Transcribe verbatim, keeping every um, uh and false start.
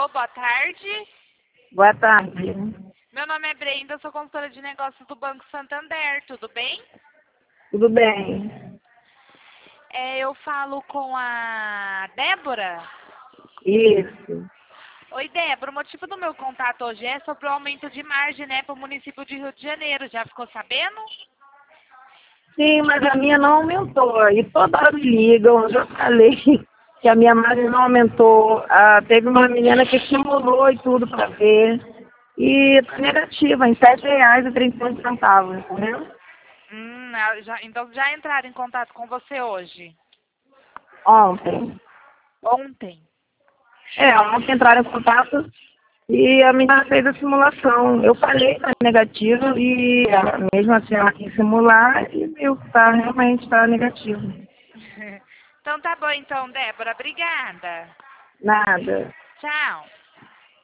Alô, boa tarde. Boa tarde. Meu nome é Brenda, eu sou consultora de negócios do Banco Santander, tudo bem? Tudo bem? É, eu falo com a Débora. Isso. Oi, Débora, o motivo do meu contato hoje é sobre o aumento de margem, né, para o município de Rio de Janeiro. Já ficou sabendo? Sim, mas a minha não aumentou. E toda hora me ligam, eu já falei que a minha margem não aumentou. Ah, teve uma menina que simulou e tudo para ver. E está negativa, em sete reais e trinta e oito centavos, entendeu? Hum, ah, já, então já entraram em contato com você hoje? Ontem. Ontem? É, ontem entraram em contato e a menina fez a simulação. Eu falei que era negativo e ela, mesmo assim ela quis simular e viu que tá, realmente está negativo. Então tá bom então, Débora. Obrigada. Nada. Tchau.